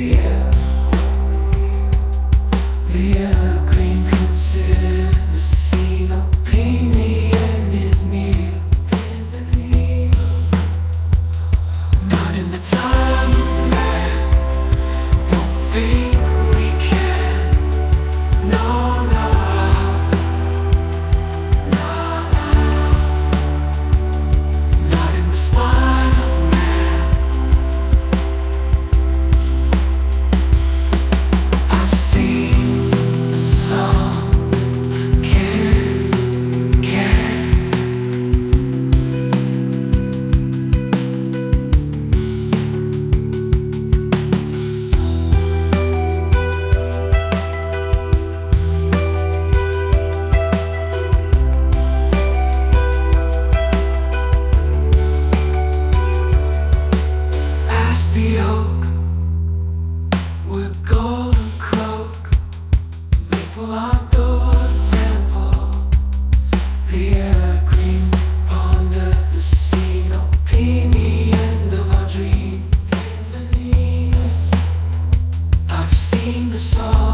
The evergreen considered the scene of Pini and his near. Not in the time of man, don't think we can. No, no, no, no. Not in the spine of man. I've seen the sun can. Ask the oak, we're golden croak, maple outdoor temple. The evergreen pondered the scene of Pini, end of our dream. I've seen the sun